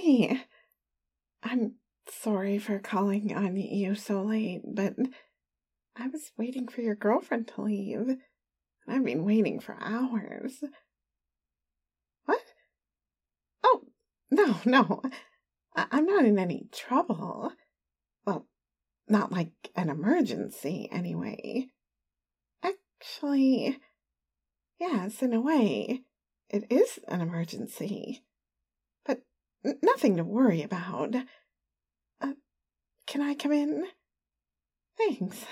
Hey, I'm sorry for calling on you so late, but I was waiting for your girlfriend to leave. I've been waiting for hours. What? Oh, no. I'm not in any trouble. Well, not like an emergency, anyway. Actually, yes, in a way, it is an emergency. But nothing to worry about. Can I come in? Thanks.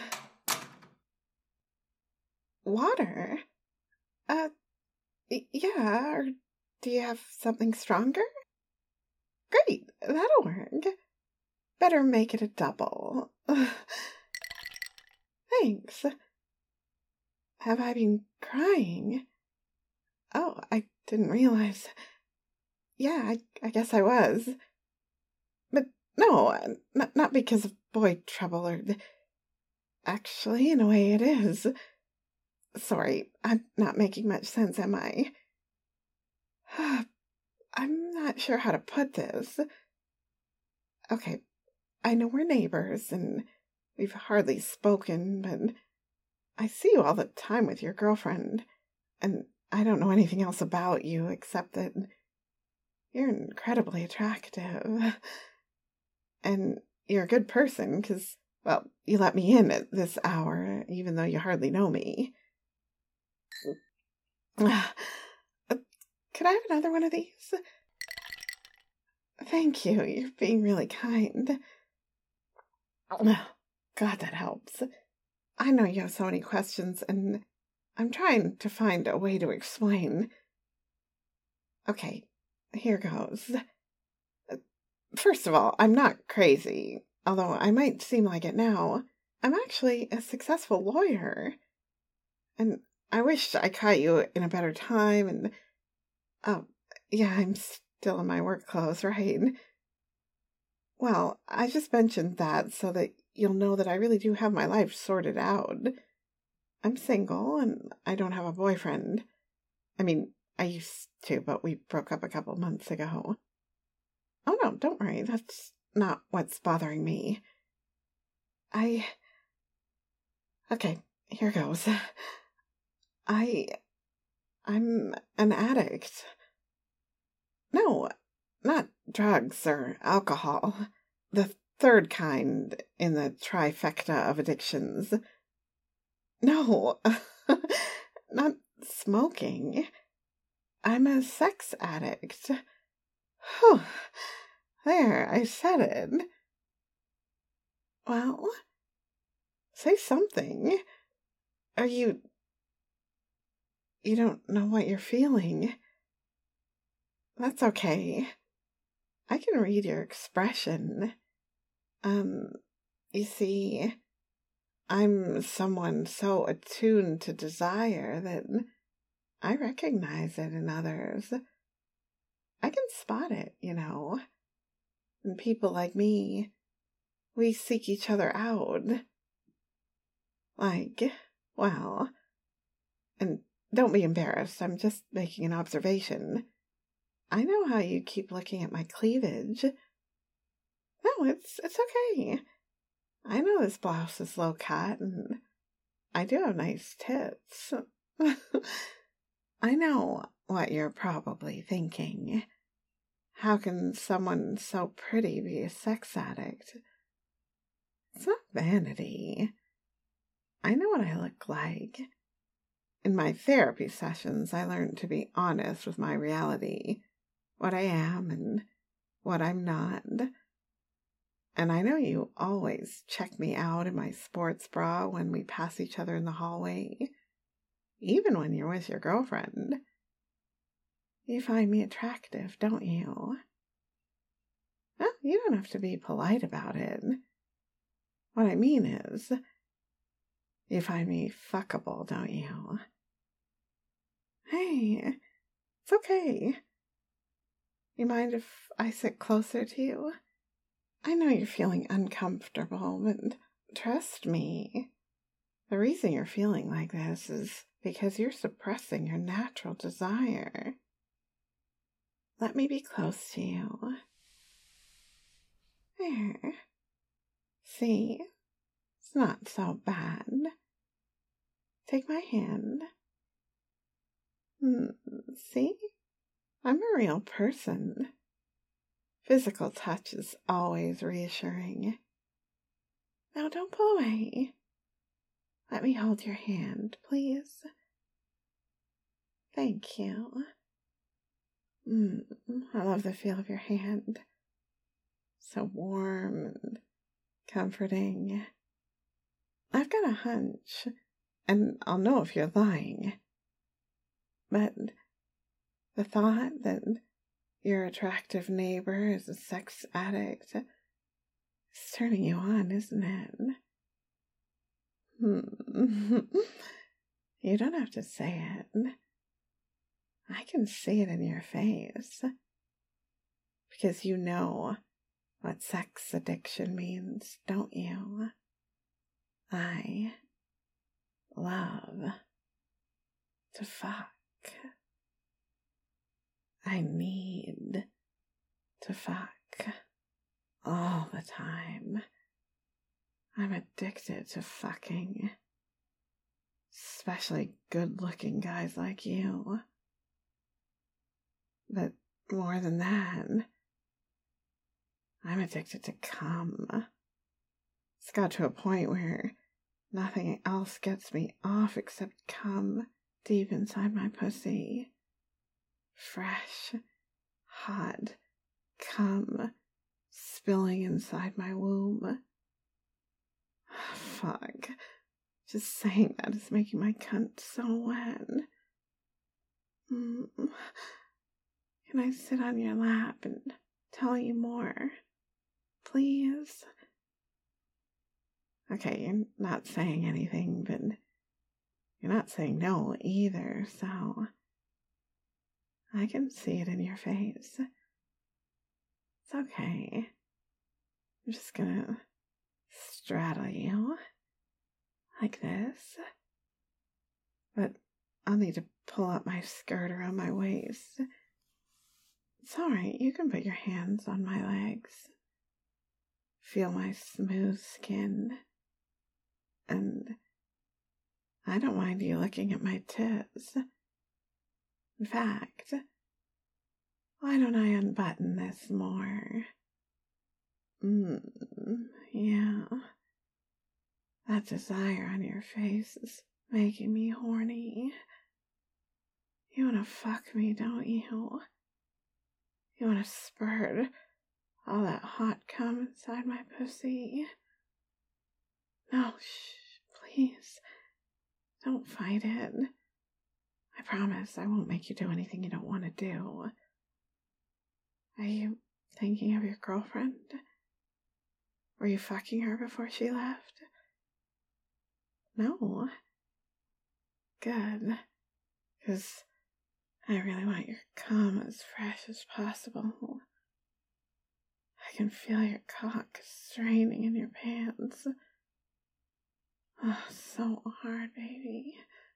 Water? Yeah, or do you have something stronger? Great, that'll work. Better make it a double. Thanks. Have I been crying? Oh, I didn't realize. Yeah, I guess I was. But no, not because of boy trouble or... Actually, in a way it is. Sorry, I'm not making much sense, am I? I'm not sure how to put this. Okay, I know we're neighbors, and we've hardly spoken, but I see you all the time with your girlfriend, and I don't know anything else about you except that you're incredibly attractive. And you're a good person, because, well, you let me in at this hour, even though you hardly know me. Could I have another one of these? Thank you, you're being really kind. God, that helps. I know you have so many questions, and I'm trying to find a way to explain. Okay, here goes. First of all, I'm not crazy, although I might seem like it now. I'm actually a successful lawyer. And I wish I caught you in a better time, and... Oh, yeah, I'm still in my work clothes, right? Well, I just mentioned that so that you'll know that I really do have my life sorted out. I'm single, and I don't have a boyfriend. I mean, I used to, but we broke up a couple months ago. Oh no, don't worry, that's not what's bothering me. Okay, here goes. I'm an addict. No, not drugs or alcohol. The third kind in the trifecta of addictions. No, not smoking. I'm a sex addict. Whew. There, I said it. Well, say something. Are you don't know what you're feeling? That's okay. I can read your expression. You see, I'm someone so attuned to desire that I recognize it in others. I can spot it, And people like me, we seek each other out. Well, and don't be embarrassed, I'm just making an observation. I know how you keep looking at my cleavage. No, it's okay. I know this blouse is low cut, and I do have nice tits. I know what you're probably thinking. How can someone so pretty be a sex addict? It's not vanity. I know what I look like. In my therapy sessions, I learned to be honest with my reality, what I am and what I'm not. And I know you always check me out in my sports bra when we pass each other in the hallway, even when you're with your girlfriend. You find me attractive, don't you? Well, you don't have to be polite about it. What I mean is, you find me fuckable, don't you? Hey, it's okay. You mind if I sit closer to you? I know you're feeling uncomfortable, but trust me. The reason you're feeling like this is because you're suppressing your natural desire. Let me be close to you. There. See? It's not so bad. Take my hand. See? I'm a real person. Physical touch is always reassuring. Now don't pull away. Let me hold your hand, please. Thank you. I love the feel of your hand. So warm and comforting. I've got a hunch, and I'll know if you're lying. But the thought that your attractive neighbor is a sex addict is turning you on, isn't it? You don't have to say it. I can see it in your face. Because you know what sex addiction means, don't you? I love to fuck. I need to fuck all the time. I'm addicted to fucking, especially good-looking guys like you. But more than that, I'm addicted to cum. It's got to a point where nothing else gets me off except cum deep inside my pussy. Fresh, hot cum spilling inside my womb. Fuck. Just saying that is making my cunt so wet. Can I sit on your lap and tell you more? Please? Okay, you're not saying anything, but you're not saying no either, so I can see it in your face. It's okay. I'm just gonna straddle you like this. But I'll need to pull up my skirt around my waist. It's alright, you can put your hands on my legs. Feel my smooth skin. And I don't mind you looking at my tits. In fact, why don't I unbutton this more? Yeah. That desire on your face is making me horny. You wanna fuck me, don't you? You wanna spurt all that hot cum inside my pussy? No, please. Don't fight it. I promise I won't make you do anything you don't want to do. Are you thinking of your girlfriend? Were you fucking her before she left? No. Good. Because I really want your cum as fresh as possible. I can feel your cock straining in your pants. Oh, so hard, baby.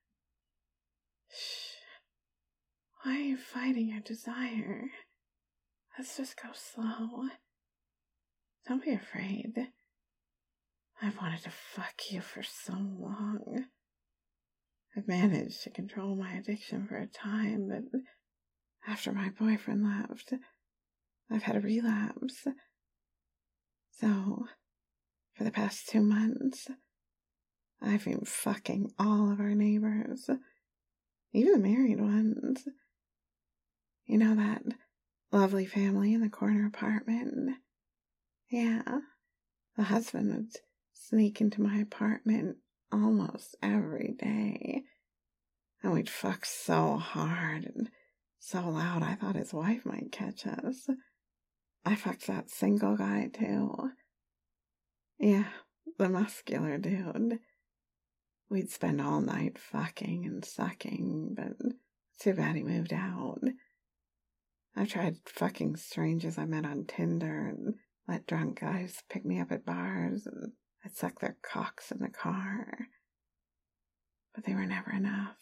Shh. Why are you fighting your desire? Let's just go slow. Don't be afraid. I've wanted to fuck you for so long. I've managed to control my addiction for a time, but after my boyfriend left, I've had a relapse. So, for the past 2 months, I've been fucking all of our neighbors, even the married ones. You know that lovely family in the corner apartment? Yeah, the husband would sneak into my apartment almost every day, and we'd fuck so hard and so loud I thought his wife might catch us. I fucked that single guy too. Yeah, the muscular dude. We'd spend all night fucking and sucking, but too bad he moved out. I've tried fucking strangers I met on Tinder and let drunk guys pick me up at bars, and I'd suck their cocks in the car. But they were never enough.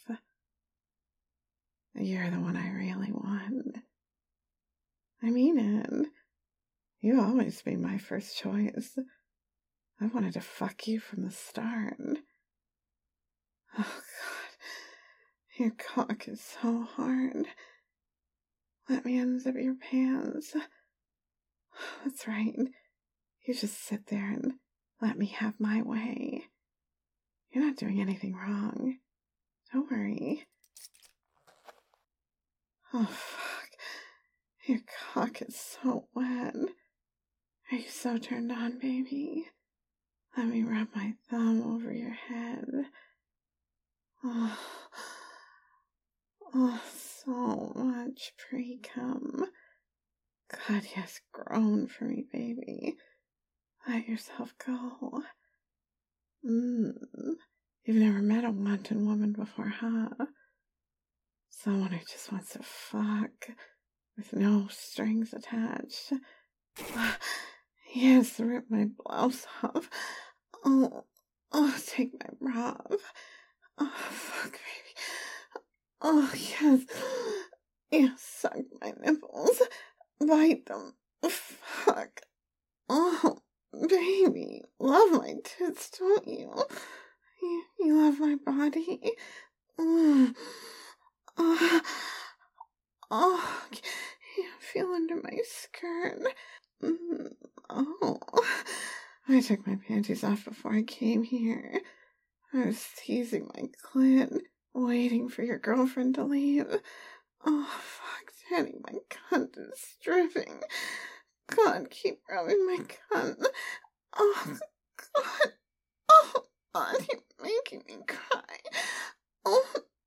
You're the one I really want. I mean it. You always be my first choice. I wanted to fuck you from the start. Oh, God. Your cock is so hard. Let me unzip your pants. That's right. You just sit there and let me have my way. You're not doing anything wrong. Don't worry. Oh, fuck. Your cock is so wet. Are you so turned on, baby? Let me rub my thumb over your head. Oh, so much pre-cum. God, yes, groan for me, baby. Let yourself go. You've never met a wanton woman before, huh? Someone who just wants to fuck with no strings attached. Yes, rip my blouse off. Oh, take my bra off. Oh, fuck, baby. Oh, yes. Yes, suck my nipples. Bite them. Fuck. Oh, baby. Love my tits, don't you? You love my body? Can you feel under my skirt? I took my panties off before I came here. I was teasing my clit, waiting for your girlfriend to leave. Oh, fuck, Daddy, my cunt is dripping. God, keep rubbing my cunt. Oh, God. Oh, God, you're making me cry. Oh,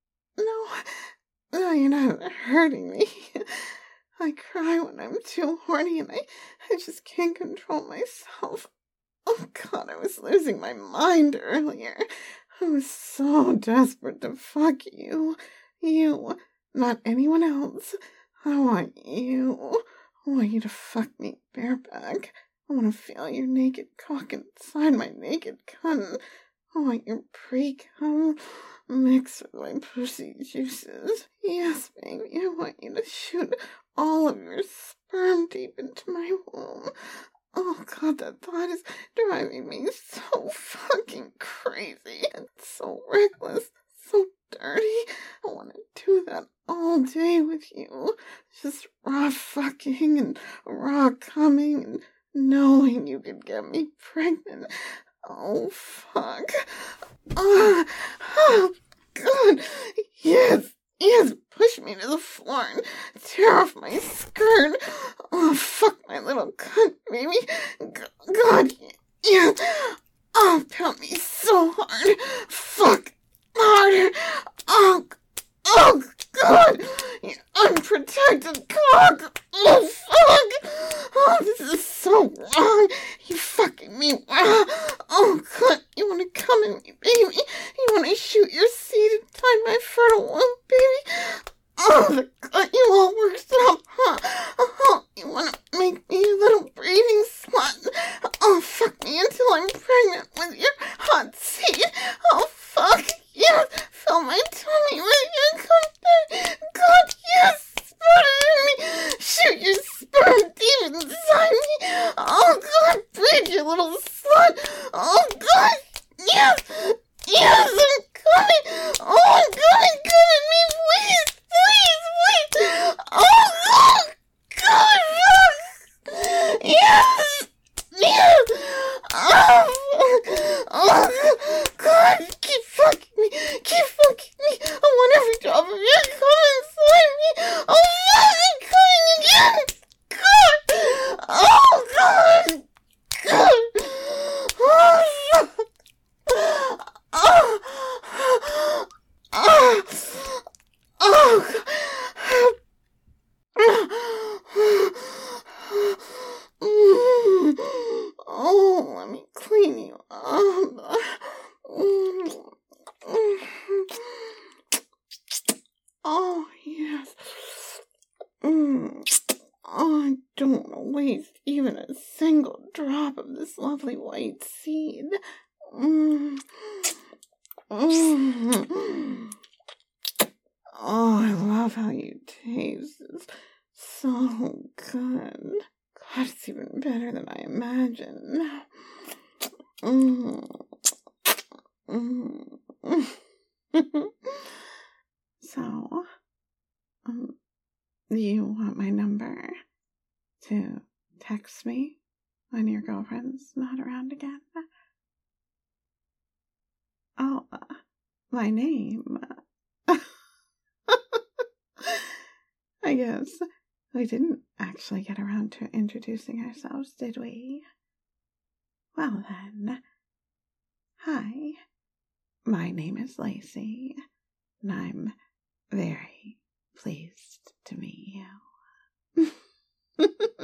no, you're not hurting me. I cry when I'm too horny and I just can't control myself. Oh, God, I was losing my mind earlier. I was so desperate to fuck you. You, not anyone else. I want you. I want you to fuck me bareback. I want to feel your naked cock inside my naked cunt. I want your pre-cum mixed with my pussy juices. Yes, baby, I want you to shoot all of your sperm deep into my womb. Oh, God, that thought is driving me so fucking crazy. It's so reckless, so dirty. I want to do that all day with you. Just raw fucking and raw coming and knowing you could get me pregnant. Oh, fuck. Oh, God. Yes, push me to the floor and tear off my skirt. Oh, fuck my little cunt, baby. God, yeah. Oh, pound me so hard. Fuck. Harder. Oh, God. You unprotected cock. Oh, fuck. Oh, this is so wrong. You fucking me. Oh, God. You want to come in me, baby? You want to shoot your seed inside my fertile womb, baby? Oh, the gut you all worked up, huh? Oh, you want to make me a little breeding slut? Oh, fuck me until I'm pregnant with your hot seed. Oh, fuck. Yes, fill my tummy with your cum. God, yes, spurt it in me. Shoot your sperm deep inside me. Oh, God, breed your little slut. Oh, God, yes, I'm coming. Oh, I'm coming, me, please. Oh, God, yes. Oh, God, keep fucking me. I want every drop of your cum inside me. Oh, fuck, I'm coming again. God. Oh, God. Oh, fuck. Oh, let me clean you up. Oh, yes. I don't want to waste even a single drop of this lovely white seed. Oh, I love how you taste. It's so good. God, it's even better than I imagined. Mm. Mm. So, do you want my number to text me when your girlfriend's not around again? Oh, my name. I guess we didn't actually get around to introducing ourselves, did we? Well then, hi, my name is Lacey, and I'm very pleased to meet you.